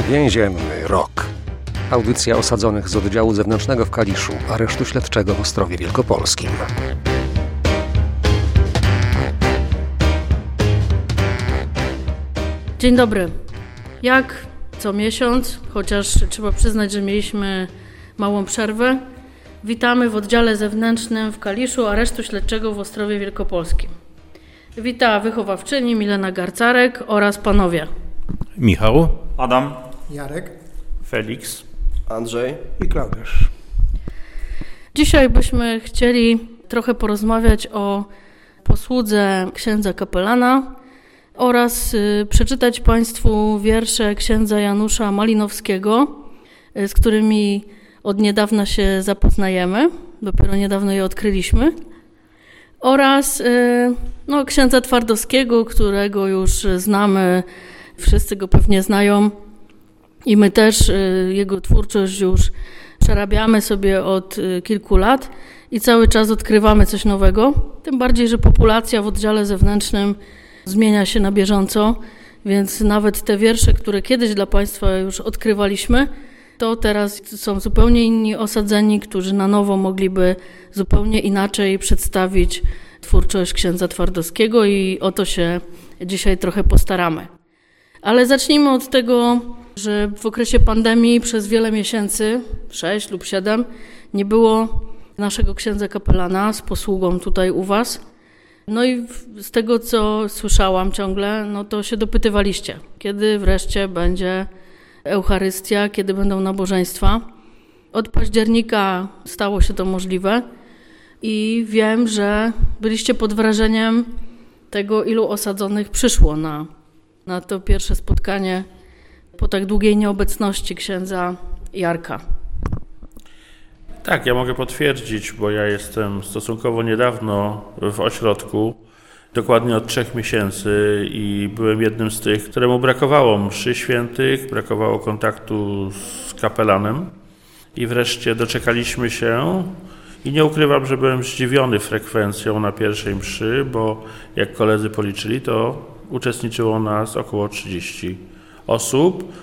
Więzienny rok. Audycja osadzonych z oddziału zewnętrznego w Kaliszu, aresztu śledczego w Ostrowie Wielkopolskim. Dzień dobry. Jak co miesiąc, chociaż trzeba przyznać, że mieliśmy małą przerwę, witamy w oddziale zewnętrznym w Kaliszu aresztu śledczego w Ostrowie Wielkopolskim. Wita wychowawczyni Milena Garcarek oraz panowie Michał, Adam, Jarek, Felix, Andrzej i Klaudiusz. Dzisiaj byśmy chcieli trochę porozmawiać o posłudze księdza kapelana oraz przeczytać Państwu wiersze księdza Janusza Malinowskiego, z którymi od niedawna się zapoznajemy, dopiero niedawno je odkryliśmy, oraz księdza Twardowskiego, którego już znamy, wszyscy go pewnie znają i my też jego twórczość już przerabiamy sobie od kilku lat i cały czas odkrywamy coś nowego, tym bardziej, że populacja w oddziale zewnętrznym zmienia się na bieżąco, więc nawet te wiersze, które kiedyś dla Państwa już odkrywaliśmy, to teraz są zupełnie inni osadzeni, którzy na nowo mogliby zupełnie inaczej przedstawić twórczość księdza Twardowskiego i o to się dzisiaj trochę postaramy. Ale zacznijmy od tego, że w okresie pandemii przez wiele miesięcy, 6 lub 7, nie było naszego księdza kapelana z posługą tutaj u Was. No i z tego, co słyszałam ciągle, no to się dopytywaliście, kiedy wreszcie będzie Eucharystia, kiedy będą nabożeństwa. Od października stało się to możliwe i wiem, że byliście pod wrażeniem tego, ilu osadzonych przyszło na to pierwsze spotkanie po tak długiej nieobecności księdza Jarka. Tak, ja mogę potwierdzić, bo ja jestem stosunkowo niedawno w ośrodku, dokładnie od 3 miesięcy i byłem jednym z tych, któremu brakowało mszy świętych, brakowało kontaktu z kapelanem i wreszcie doczekaliśmy się i nie ukrywam, że byłem zdziwiony frekwencją na pierwszej mszy, bo jak koledzy policzyli, to uczestniczyło nas około 30 osób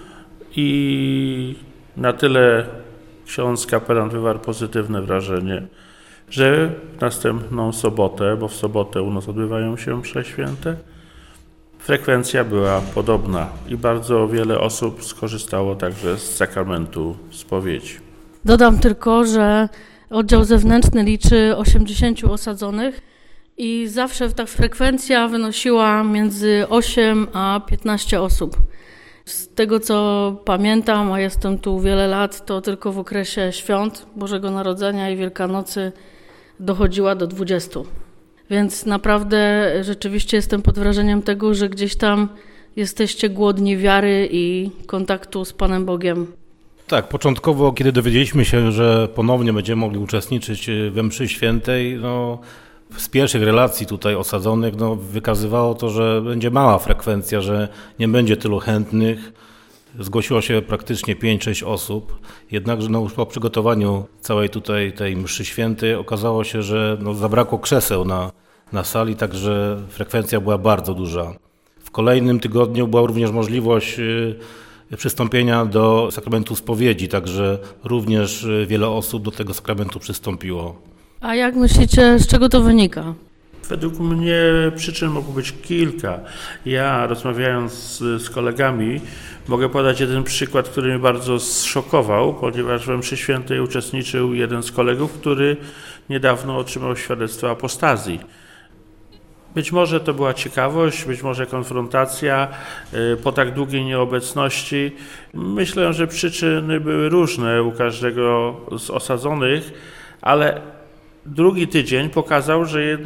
i na tyle ksiądz kapelan wywarł pozytywne wrażenie, że w następną sobotę, bo w sobotę u nas odbywają się msze święte, frekwencja była podobna i bardzo wiele osób skorzystało także z sakramentu spowiedzi. Dodam tylko, że oddział zewnętrzny liczy 80 osadzonych i zawsze ta frekwencja wynosiła między 8 a 15 osób. Z tego, co pamiętam, a jestem tu wiele lat, to tylko w okresie świąt Bożego Narodzenia i Wielkanocy dochodziła do 20. Więc naprawdę rzeczywiście jestem pod wrażeniem tego, że gdzieś tam jesteście głodni wiary i kontaktu z Panem Bogiem. Tak, początkowo, kiedy dowiedzieliśmy się, że ponownie będziemy mogli uczestniczyć we mszy świętej, z pierwszych relacji tutaj osadzonych wykazywało to, że będzie mała frekwencja, że nie będzie tylu chętnych. Zgłosiło się praktycznie 5-6 osób, jednakże już po przygotowaniu całej tutaj tej mszy świętej okazało się, że zabrakło krzeseł na sali, także frekwencja była bardzo duża. W kolejnym tygodniu była również możliwość przystąpienia do sakramentu spowiedzi, także również wiele osób do tego sakramentu przystąpiło. A jak myślicie, z czego to wynika? Według mnie przyczyn mogło być kilka. Ja rozmawiając z kolegami mogę podać jeden przykład, który mnie bardzo zszokował, ponieważ we mszy świętej uczestniczył jeden z kolegów, który niedawno otrzymał świadectwo apostazji. Być może to była ciekawość, być może konfrontacja po tak długiej nieobecności. Myślę, że przyczyny były różne u każdego z osadzonych, ale drugi tydzień pokazał,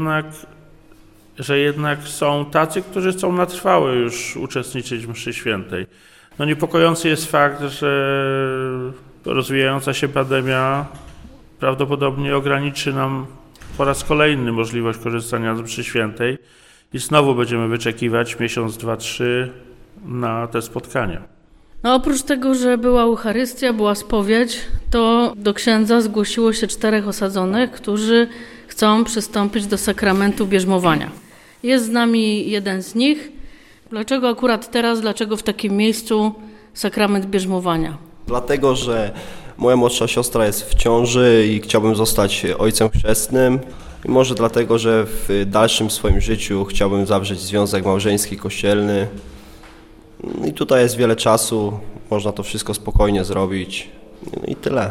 że jednak są tacy, którzy chcą na trwałe już uczestniczyć w mszy świętej. Niepokojący jest fakt, że rozwijająca się pandemia prawdopodobnie ograniczy nam po raz kolejny możliwość korzystania z mszy świętej i znowu będziemy wyczekiwać miesiąc, 2, 3 na te spotkania. Oprócz tego, że była Eucharystia, była spowiedź, to do księdza zgłosiło się 4 osadzonych, którzy chcą przystąpić do sakramentu bierzmowania. Jest z nami jeden z nich. Dlaczego akurat teraz, dlaczego w takim miejscu sakrament bierzmowania? Dlatego, że moja młodsza siostra jest w ciąży i chciałbym zostać ojcem chrzestnym. I może dlatego, że w dalszym swoim życiu chciałbym zawrzeć związek małżeński, kościelny. I tutaj jest wiele czasu, można to wszystko spokojnie zrobić. I tyle.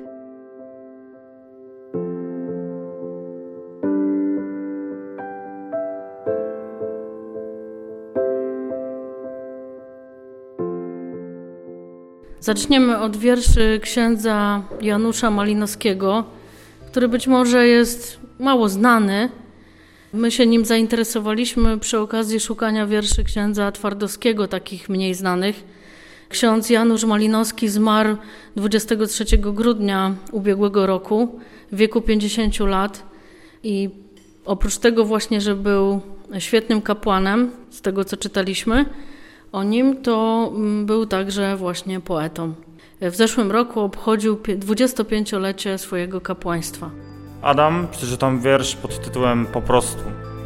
Zaczniemy od wierszy księdza Janusza Malinowskiego, który być może jest mało znany. My się nim zainteresowaliśmy przy okazji szukania wierszy księdza Twardowskiego, takich mniej znanych. Ksiądz Janusz Malinowski zmarł 23 grudnia ubiegłego roku w wieku 50 lat i oprócz tego właśnie, że był świetnym kapłanem, z tego co czytaliśmy o nim, to był także właśnie poetą. W zeszłym roku obchodził 25-lecie swojego kapłaństwa. Adam, przeczytam wiersz pod tytułem Po prostu.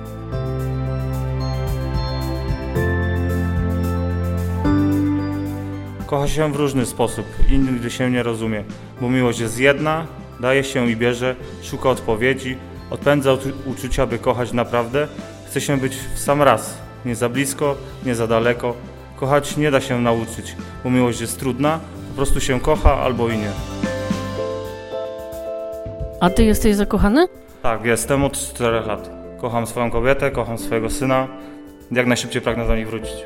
Kocha się w różny sposób, inny się nie rozumie, bo miłość jest jedna, daje się i bierze, szuka odpowiedzi, odpędza uczucia, by kochać naprawdę, chce się być w sam raz, nie za blisko, nie za daleko. Kochać nie da się nauczyć, bo miłość jest trudna, po prostu się kocha albo i nie. A ty jesteś zakochany? Tak, jestem od 4 lat. Kocham swoją kobietę, kocham swojego syna. Jak najszybciej pragnę do nich wrócić.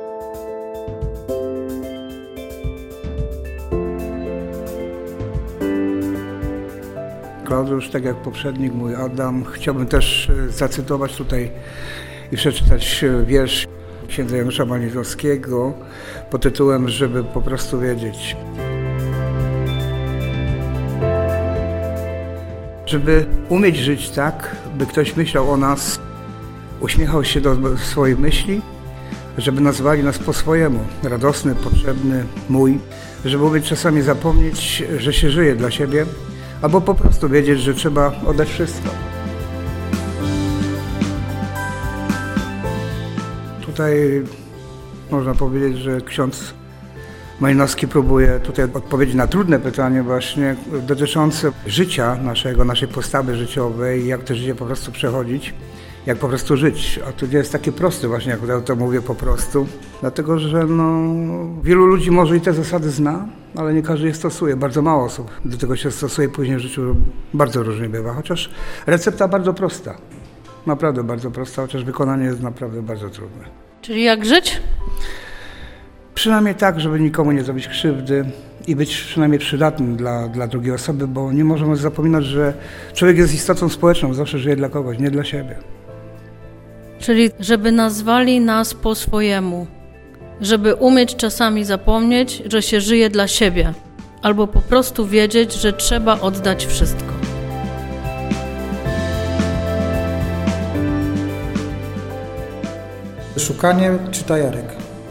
Klaudiusz, tak jak poprzednik mój Adam, chciałbym też zacytować tutaj i przeczytać wiersz księdza Janusza Malinowskiego pod tytułem Żeby po prostu wiedzieć. Żeby umieć żyć tak, by ktoś myślał o nas, uśmiechał się do swoich myśli, żeby nazwali nas po swojemu, radosny, potrzebny, mój, żeby umieć czasami zapomnieć, że się żyje dla siebie, albo po prostu wiedzieć, że trzeba oddać wszystko. Tutaj można powiedzieć, że ksiądz Malinowski próbuje tutaj odpowiedzieć na trudne pytanie właśnie dotyczące życia naszej postawy życiowej, jak to życie po prostu przechodzić, jak po prostu żyć. A to nie jest takie proste właśnie, jak ja to mówię po prostu, dlatego że wielu ludzi może i te zasady zna, ale nie każdy je stosuje, bardzo mało osób do tego się stosuje, później w życiu bardzo różnie bywa, chociaż recepta bardzo prosta, naprawdę bardzo prosta, chociaż wykonanie jest naprawdę bardzo trudne. Czyli jak żyć? Przynajmniej tak, żeby nikomu nie zrobić krzywdy i być przynajmniej przydatnym dla drugiej osoby, bo nie możemy zapominać, że człowiek jest istotą społeczną, zawsze żyje dla kogoś, nie dla siebie. Czyli żeby nazwali nas po swojemu, żeby umieć czasami zapomnieć, że się żyje dla siebie, albo po prostu wiedzieć, że trzeba oddać wszystko. Szukanie czyta Jarek.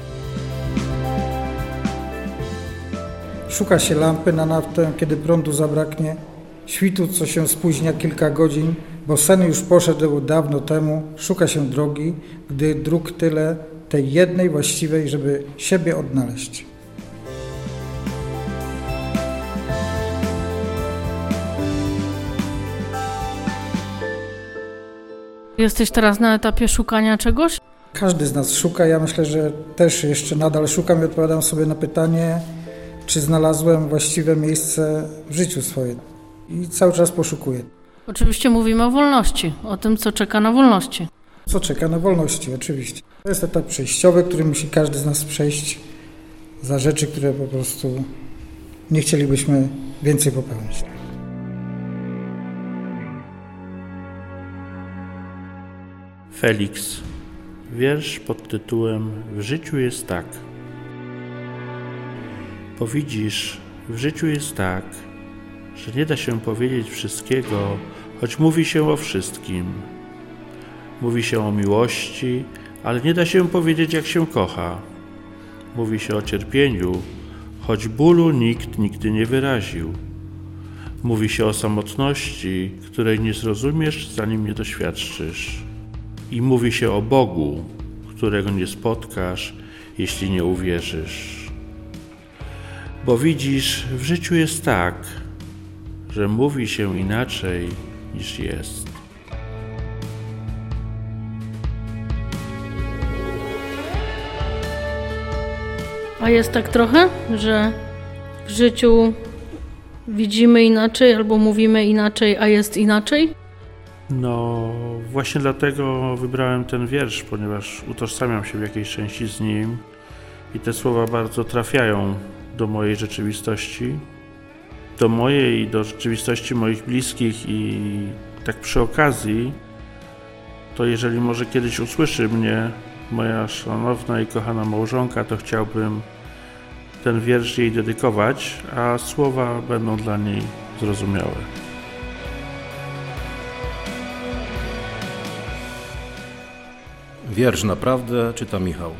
Szuka się lampy na naftę, kiedy prądu zabraknie, świtu, co się spóźnia kilka godzin, bo sen już poszedł dawno temu, szuka się drogi, gdy dróg tyle, tej jednej właściwej, żeby siebie odnaleźć. Jesteś teraz na etapie szukania czegoś? Każdy z nas szuka, ja myślę, że też jeszcze nadal szukam i odpowiadam sobie na pytanie, czy znalazłem właściwe miejsce w życiu swoim. I cały czas poszukuję. Oczywiście mówimy o wolności, o tym, co czeka na wolności. Co czeka na wolności, oczywiście. To jest etap przejściowy, który musi każdy z nas przejść za rzeczy, które po prostu nie chcielibyśmy więcej popełnić. Felix. Wiersz pod tytułem W życiu jest tak. Bo widzisz, w życiu jest tak, że nie da się powiedzieć wszystkiego, choć mówi się o wszystkim. Mówi się o miłości, ale nie da się powiedzieć, jak się kocha. Mówi się o cierpieniu, choć bólu nikt nigdy nie wyraził. Mówi się o samotności, której nie zrozumiesz, zanim nie doświadczysz. I mówi się o Bogu, którego nie spotkasz, jeśli nie uwierzysz. Bo widzisz, w życiu jest tak, że mówi się inaczej niż jest. A jest tak trochę, że w życiu widzimy inaczej albo mówimy inaczej, a jest inaczej? No, właśnie dlatego wybrałem ten wiersz, ponieważ utożsamiam się w jakiejś części z nim i te słowa bardzo trafiają do mojej rzeczywistości, do mojej, do rzeczywistości moich bliskich i tak przy okazji, to jeżeli może kiedyś usłyszy mnie moja szanowna i kochana małżonka, to chciałbym ten wiersz jej dedykować, a słowa będą dla niej zrozumiałe. Wiersz naprawdę czyta Michał.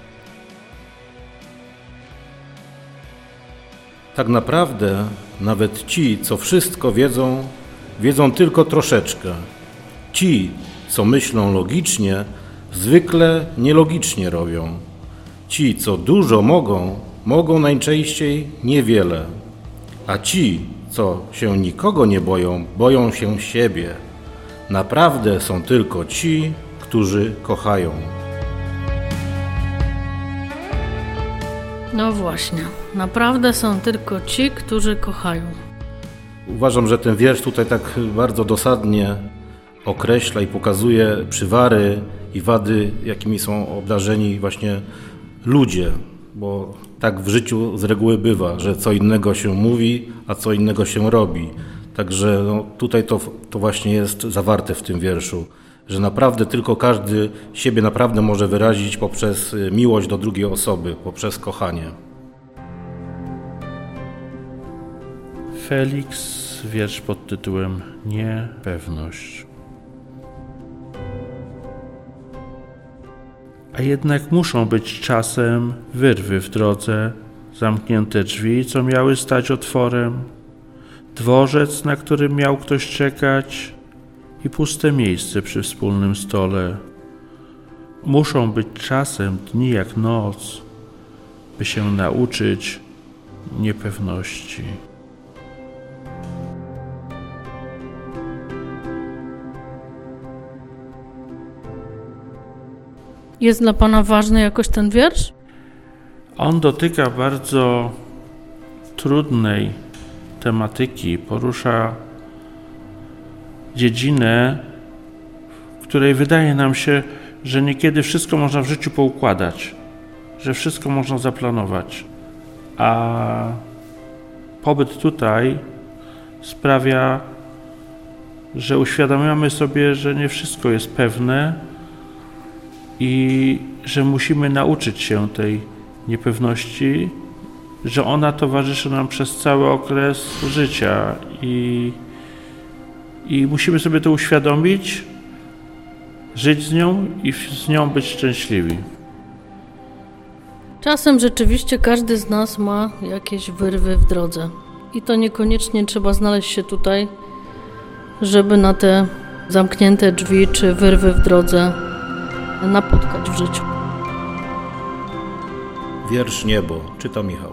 Tak naprawdę nawet ci, co wszystko wiedzą, wiedzą tylko troszeczkę. Ci, co myślą logicznie, zwykle nielogicznie robią. Ci, co dużo mogą, mogą najczęściej niewiele. A ci, co się nikogo nie boją, boją się siebie. Naprawdę są tylko ci, którzy kochają. No właśnie, naprawdę są tylko ci, którzy kochają. Uważam, że ten wiersz tutaj tak bardzo dosadnie określa i pokazuje przywary i wady, jakimi są obdarzeni właśnie ludzie, bo tak w życiu z reguły bywa, że co innego się mówi, a co innego się robi. Także tutaj to właśnie jest zawarte w tym wierszu, że naprawdę tylko każdy siebie naprawdę może wyrazić poprzez miłość do drugiej osoby, poprzez kochanie. Felix, wiersz pod tytułem Niepewność. A jednak muszą być czasem wyrwy w drodze, zamknięte drzwi, co miały stać otworem, dworzec, na którym miał ktoś czekać i puste miejsce przy wspólnym stole. Muszą być czasem dni jak noc, by się nauczyć niepewności. Jest dla Pana ważny jakoś ten wiersz? On dotyka bardzo trudnej tematyki, porusza dziedzinę, w której wydaje nam się, że niekiedy wszystko można w życiu poukładać, że wszystko można zaplanować, a pobyt tutaj sprawia, że uświadamiamy sobie, że nie wszystko jest pewne i że musimy nauczyć się tej niepewności, że ona towarzyszy nam przez cały okres życia i musimy sobie to uświadomić, żyć z nią i z nią być szczęśliwi. Czasem rzeczywiście każdy z nas ma jakieś wyrwy w drodze i to niekoniecznie trzeba znaleźć się tutaj, żeby na te zamknięte drzwi czy wyrwy w drodze napotkać w życiu. Wiersz Niebo, czyta Michał.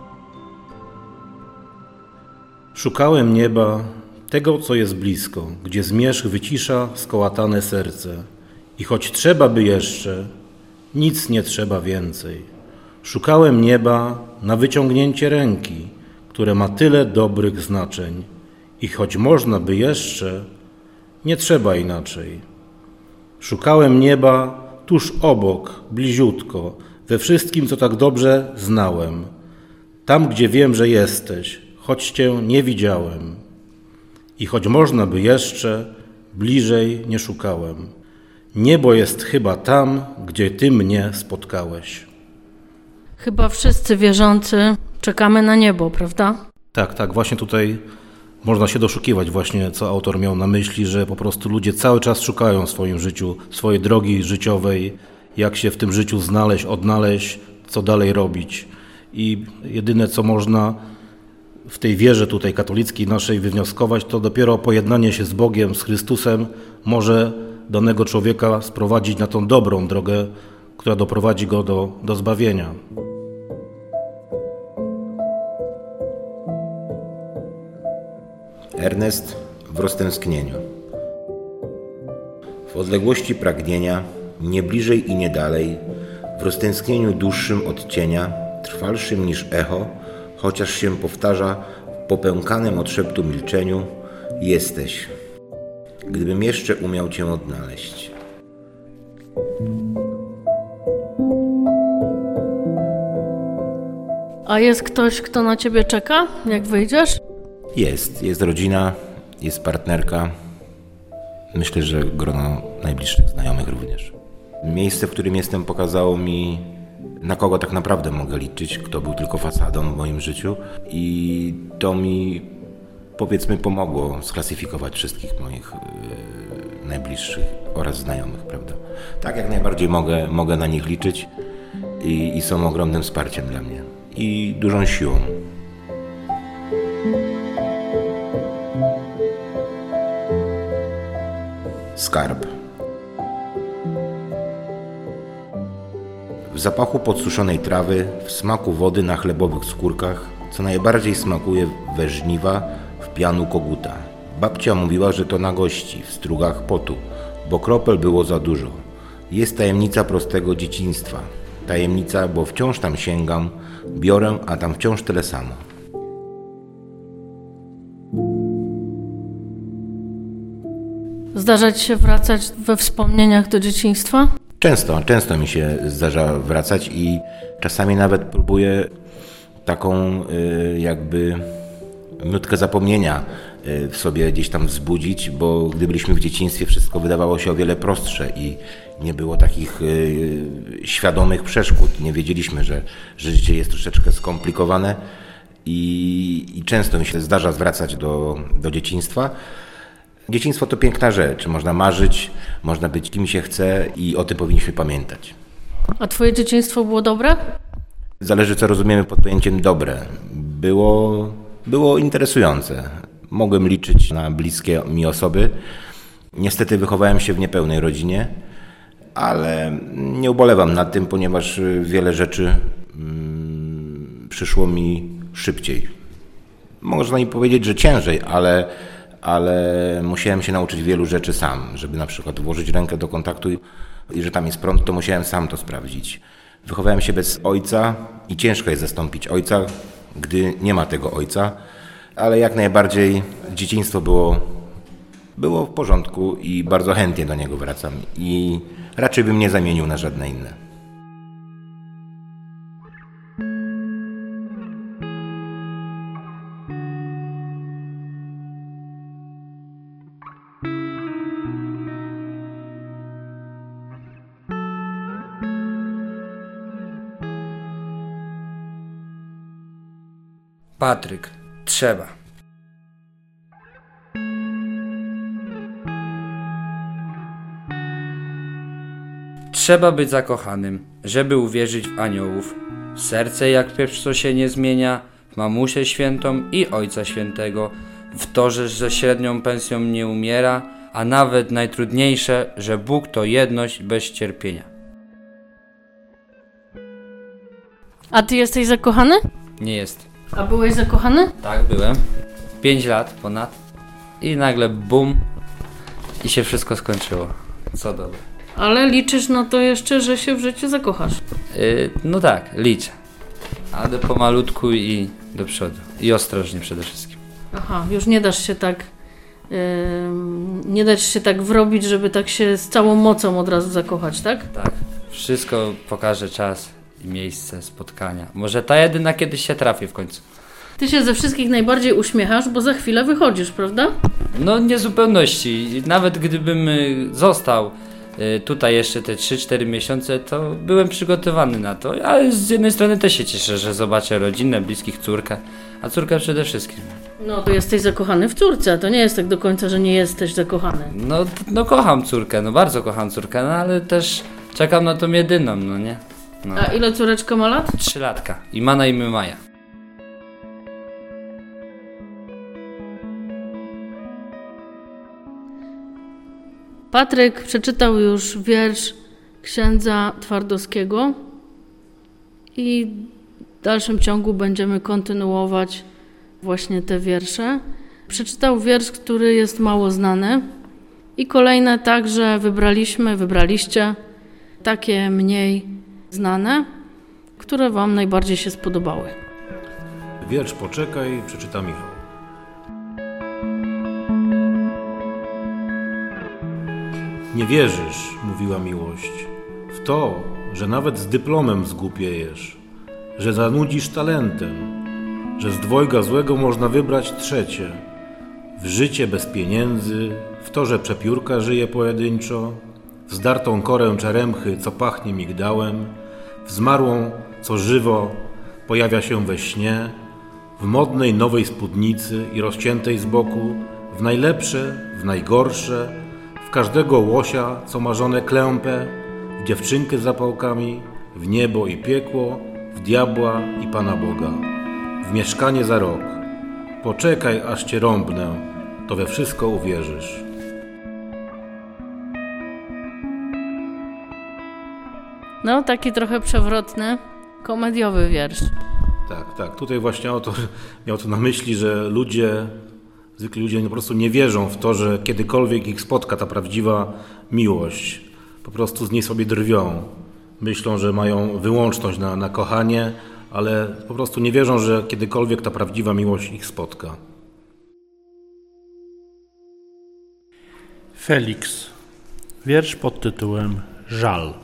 Szukałem nieba, tego co jest blisko, gdzie zmierzch wycisza skołatane serce. I choć trzeba by jeszcze, nic nie trzeba więcej. Szukałem nieba na wyciągnięcie ręki, które ma tyle dobrych znaczeń. I choć można by jeszcze, nie trzeba inaczej. Szukałem nieba tuż obok, bliziutko, we wszystkim, co tak dobrze znałem. Tam, gdzie wiem, że jesteś, choć Cię nie widziałem. I choć można by jeszcze, bliżej nie szukałem. Niebo jest chyba tam, gdzie Ty mnie spotkałeś. Chyba wszyscy wierzący czekamy na niebo, prawda? Tak, właśnie tutaj można się doszukiwać właśnie, co autor miał na myśli, że po prostu ludzie cały czas szukają w swoim życiu, swojej drogi życiowej, jak się w tym życiu znaleźć, odnaleźć, co dalej robić. I jedyne, co można w tej wierze tutaj katolickiej naszej wywnioskować, to dopiero pojednanie się z Bogiem, z Chrystusem może danego człowieka sprowadzić na tą dobrą drogę, która doprowadzi go do zbawienia. Ernest w roztęsknieniu. W odległości pragnienia, nie bliżej i nie dalej, w roztęsknieniu dłuższym od cienia, trwalszym niż echo, chociaż się powtarza w popękanym od szeptu milczeniu, jesteś, gdybym jeszcze umiał Cię odnaleźć. A jest ktoś, kto na ciebie czeka, jak wyjdziesz? Jest rodzina, jest partnerka. Myślę, że grono najbliższych znajomych również. Miejsce, w którym jestem, pokazało mi, na kogo tak naprawdę mogę liczyć, kto był tylko fasadą w moim życiu. I to mi, powiedzmy, pomogło sklasyfikować wszystkich moich najbliższych oraz znajomych, prawda? Tak, jak najbardziej mogę na nich liczyć i są ogromnym wsparciem dla mnie i dużą siłą. Skarb. W zapachu podsuszonej trawy, w smaku wody na chlebowych skórkach, co najbardziej smakuje we żniwa w pianu koguta. Babcia mówiła, że to na gości, w strugach potu, bo kropel było za dużo. Jest tajemnica prostego dzieciństwa. Tajemnica, bo wciąż tam sięgam, biorę, a tam wciąż tyle samo. Zdarza ci się wracać we wspomnieniach do dzieciństwa? Często mi się zdarza wracać i czasami nawet próbuję taką jakby nutkę zapomnienia w sobie gdzieś tam wzbudzić, bo gdy byliśmy w dzieciństwie, wszystko wydawało się o wiele prostsze i nie było takich świadomych przeszkód. Nie wiedzieliśmy, że życie jest troszeczkę skomplikowane i często mi się zdarza zwracać do dzieciństwa. Dzieciństwo to piękna rzecz. Można marzyć, można być kim się chce i o tym powinniśmy pamiętać. A twoje dzieciństwo było dobre? Zależy, co rozumiemy pod pojęciem dobre. Było interesujące. Mogłem liczyć na bliskie mi osoby. Niestety wychowałem się w niepełnej rodzinie, ale nie ubolewam nad tym, ponieważ wiele rzeczy przyszło mi szybciej. Można mi powiedzieć, że ciężej, ale musiałem się nauczyć wielu rzeczy sam, żeby na przykład włożyć rękę do kontaktu i że tam jest prąd, to musiałem sam to sprawdzić. Wychowałem się bez ojca i ciężko jest zastąpić ojca, gdy nie ma tego ojca, ale jak najbardziej dzieciństwo było w porządku i bardzo chętnie do niego wracam i raczej bym nie zamienił na żadne inne. Patryk, trzeba. Trzeba być zakochanym, żeby uwierzyć w aniołów. Serce jak pieprz, co się nie zmienia, w mamusię świętą i ojca świętego, w to, że ze średnią pensją nie umiera, a nawet najtrudniejsze, że Bóg to jedność bez cierpienia. A ty jesteś zakochany? Nie jest. A byłeś zakochany? Tak, byłem. 5 lat ponad. I nagle bum. I się wszystko skończyło. Co dobre. Ale liczysz na to jeszcze, że się w życiu zakochasz. No tak, liczę. Ale pomalutku i do przodu. I ostrożnie przede wszystkim. Aha, już nie dasz się tak... nie dasz się tak wrobić, żeby tak się z całą mocą od razu zakochać, tak? Tak. Wszystko pokaże czas i miejsce spotkania. Może ta jedyna kiedyś się trafi w końcu. Ty się ze wszystkich najbardziej uśmiechasz, bo za chwilę wychodzisz, prawda? No nie w zupełności. Nawet gdybym został tutaj jeszcze te 3-4 miesiące, to byłem przygotowany na to. Ale z jednej strony też się cieszę, że zobaczę rodzinę, bliskich, córkę. A córkę przede wszystkim. No to jesteś zakochany w córce, a to nie jest tak do końca, że nie jesteś zakochany. No kocham córkę, no bardzo kocham córkę, no ale też czekam na tą jedyną, no nie? No. A ile córeczka ma lat? 3 latka i ma na imię Maja. Patryk przeczytał już wiersz księdza Twardowskiego i w dalszym ciągu będziemy kontynuować właśnie te wiersze. przeczytał wiersz, który jest mało znany i kolejne także wybraliście takie mniej znane, które Wam najbardziej się spodobały. Wiersz Poczekaj przeczyta Michał. Nie wierzysz, mówiła miłość, w to, że nawet z dyplomem zgłupiejesz, że zanudzisz talentem, że z dwojga złego można wybrać trzecie, w życie bez pieniędzy, w to, że przepiórka żyje pojedynczo, w zdartą korę czeremchy, co pachnie migdałem, w zmarłą, co żywo pojawia się we śnie, w modnej nowej spódnicy i rozciętej z boku, w najlepsze, w najgorsze, w każdego łosia, co ma żonę klępę, w dziewczynkę z zapałkami, w niebo i piekło, w diabła i Pana Boga, w mieszkanie za rok. Poczekaj, aż cię rąbnę, to we wszystko uwierzysz. No, taki trochę przewrotny, komediowy wiersz. Tak. Tutaj właśnie autor miał to na myśli, że zwykli ludzie po prostu nie wierzą w to, że kiedykolwiek ich spotka ta prawdziwa miłość. Po prostu z niej sobie drwią. Myślą, że mają wyłączność na kochanie, ale po prostu nie wierzą, że kiedykolwiek ta prawdziwa miłość ich spotka. Felix. Wiersz pod tytułem Żal.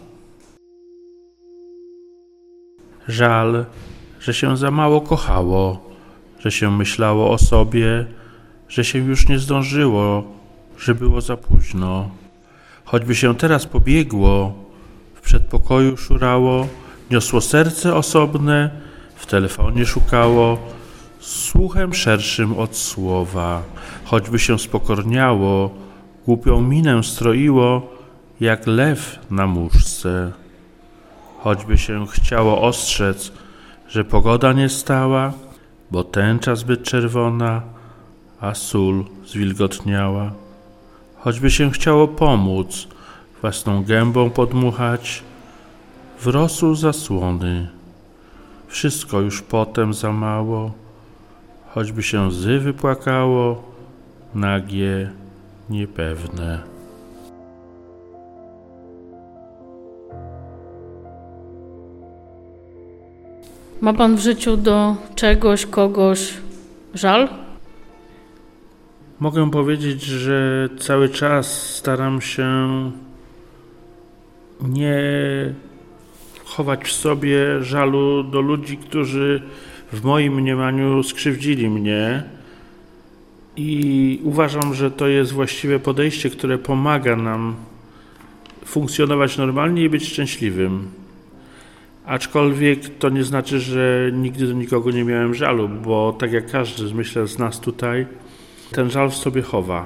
Żal, że się za mało kochało, że się myślało o sobie, że się już nie zdążyło, że było za późno. Choćby się teraz pobiegło, w przedpokoju szurało, niosło serce osobne, w telefonie szukało, słuchem szerszym od słowa. Choćby się spokorniało, głupią minę stroiło, jak lew na muszce. Choćby się chciało ostrzec, że pogoda nie stała, bo tęcza zbyt czerwona, a sól zwilgotniała. Choćby się chciało pomóc, własną gębą podmuchać, w rosół zasłony, wszystko już potem za mało. Choćby się łzy wypłakało, nagie, niepewne. Ma Pan w życiu do czegoś, kogoś żal? Mogę powiedzieć, że cały czas staram się nie chować w sobie żalu do ludzi, którzy w moim mniemaniu skrzywdzili mnie, i uważam, że to jest właściwe podejście, które pomaga nam funkcjonować normalnie i być szczęśliwym. Aczkolwiek to nie znaczy, że nigdy do nikogo nie miałem żalu, bo tak jak każdy, myślę, z nas tutaj, ten żal w sobie chowa.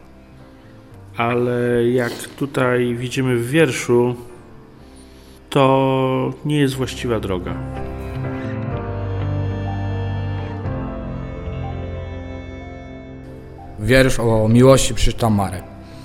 Ale jak tutaj widzimy w wierszu, to nie jest właściwa droga. Wiersz o miłości przeczyta Marek.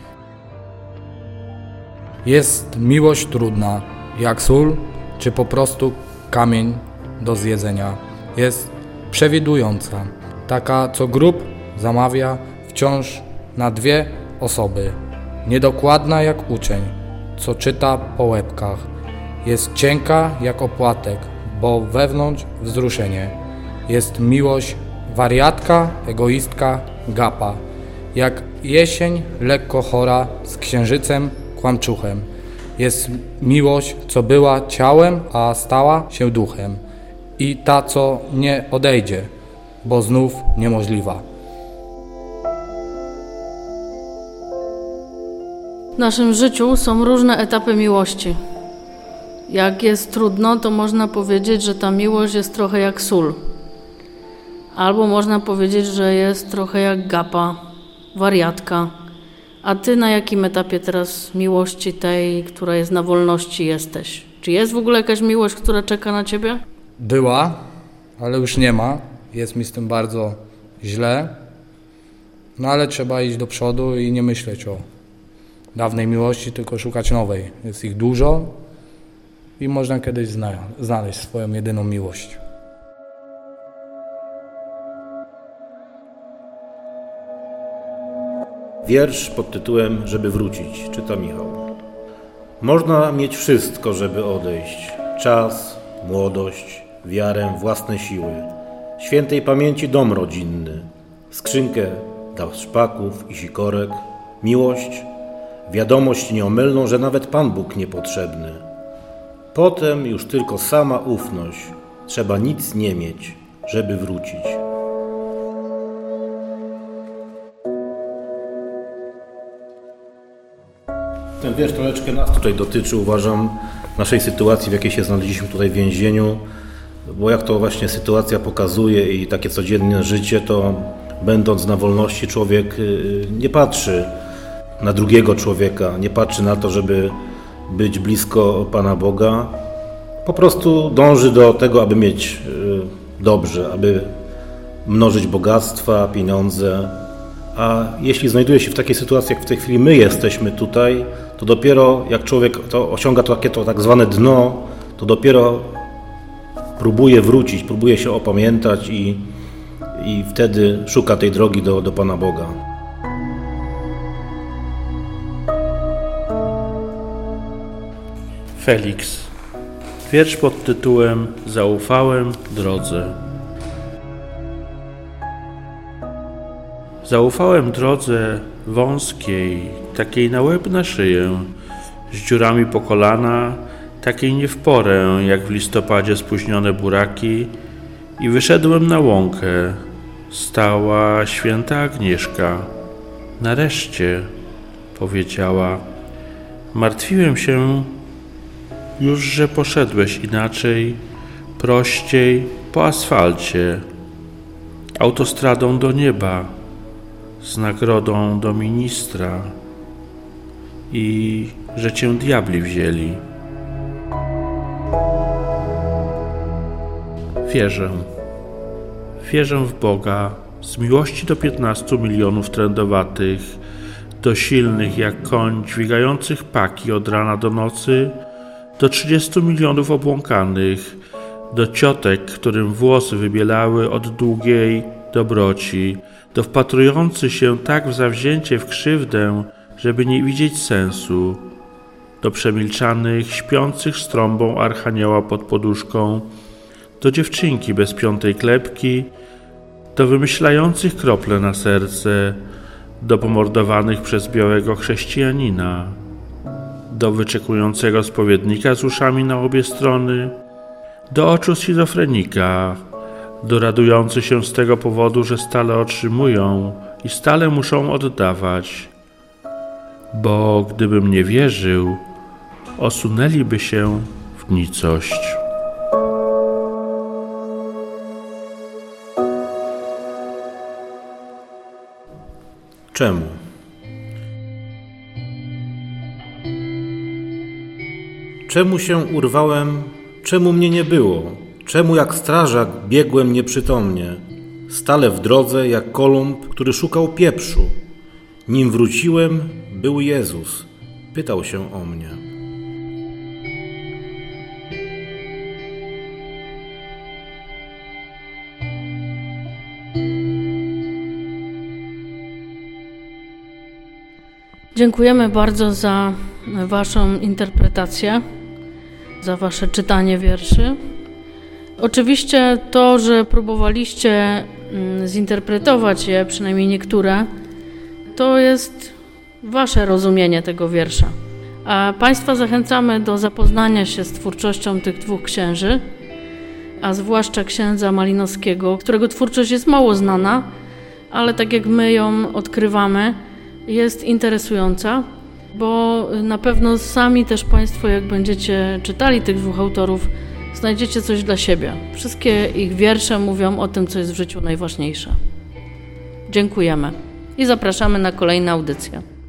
Jest miłość trudna, jak sól, czy po prostu kamień do zjedzenia. Jest przewidująca, taka co grób zamawia wciąż na 2 osoby. Niedokładna jak uczeń, co czyta po łebkach. Jest cienka jak opłatek, bo wewnątrz wzruszenie. Jest miłość wariatka, egoistka, gapa. Jak jesień lekko chora z księżycem, kłamczuchem. Jest miłość, co była ciałem, a stała się duchem. I ta, co nie odejdzie, bo znów niemożliwa. W naszym życiu są różne etapy miłości. Jak jest trudno, to można powiedzieć, że ta miłość jest trochę jak sól. Albo można powiedzieć, że jest trochę jak gapa, wariatka. A ty na jakim etapie teraz miłości tej, która jest na wolności, jesteś? Czy jest w ogóle jakaś miłość, która czeka na ciebie? Była, ale już nie ma. Jest mi z tym bardzo źle. No ale trzeba iść do przodu i nie myśleć o dawnej miłości, tylko szukać nowej. Jest ich dużo i można kiedyś znaleźć swoją jedyną miłość. wiersz pod tytułem Żeby wrócić, czyta Michał. Można mieć wszystko, żeby odejść. Czas, młodość, wiarę, własne siły. Świętej pamięci dom rodzinny. Skrzynkę dla szpaków i sikorek. Miłość, wiadomość nieomylną, że nawet Pan Bóg niepotrzebny. Potem już tylko sama ufność. Trzeba nic nie mieć, żeby wrócić. Ten wiersz troszeczkę nas tutaj dotyczy, uważam, naszej sytuacji, w jakiej się znaleźliśmy tutaj w więzieniu, bo jak to właśnie sytuacja pokazuje i takie codzienne życie, to będąc na wolności człowiek nie patrzy na drugiego człowieka, nie patrzy na to, żeby być blisko Pana Boga, po prostu dąży do tego, aby mieć dobrze, aby mnożyć bogactwa, pieniądze. A jeśli znajduje się w takiej sytuacji, jak w tej chwili my jesteśmy tutaj, to dopiero jak człowiek to osiąga to tak zwane dno, to dopiero próbuje wrócić, próbuje się opamiętać i wtedy szuka tej drogi do Pana Boga. Felix. Wiersz pod tytułem Zaufałem drodze. Zaufałem drodze wąskiej, takiej na łeb na szyję, z dziurami po kolana, takiej nie w porę, jak w listopadzie spóźnione buraki, i wyszedłem na łąkę. Stała święta Agnieszka. Nareszcie, powiedziała. Martwiłem się już, że poszedłeś inaczej, prościej, po asfalcie, autostradą do nieba, z nagrodą do ministra i że cię diabli wzięli. Wierzę w Boga, z miłości do 15 milionów trędowatych, do silnych jak koń dźwigających paki od rana do nocy, do 30 milionów obłąkanych, do ciotek, którym włosy wybielały od długiej dobroci, do wpatrujących się tak zawzięcie w krzywdę, żeby nie widzieć sensu, do przemilczanych, śpiących z trąbą archanioła pod poduszką, do dziewczynki bez piątej klepki, do wymyślających krople na serce, do pomordowanych przez białego chrześcijanina, do wyczekującego spowiednika z uszami na obie strony, do oczu schizofrenika, do radujących się z tego powodu, że stale otrzymują i stale muszą oddawać, bo gdybym nie wierzył, osunęliby się w nicość. Czemu? Czemu się urwałem, czemu mnie nie było? Czemu jak strażak biegłem nieprzytomnie? Stale w drodze jak Kolumb, który szukał pieprzu. Nim wróciłem, był Jezus. Pytał się o mnie. Dziękujemy bardzo za Waszą interpretację, za Wasze czytanie wierszy. Oczywiście to, że próbowaliście zinterpretować je, przynajmniej niektóre, to jest Wasze rozumienie tego wiersza. A Państwa zachęcamy do zapoznania się z twórczością tych dwóch księży, a zwłaszcza księdza Malinowskiego, którego twórczość jest mało znana, ale tak jak my ją odkrywamy, jest interesująca, bo na pewno sami też Państwo, jak będziecie czytali tych dwóch autorów, znajdziecie coś dla siebie. Wszystkie ich wiersze mówią o tym, co jest w życiu najważniejsze. Dziękujemy i zapraszamy na kolejne audycje.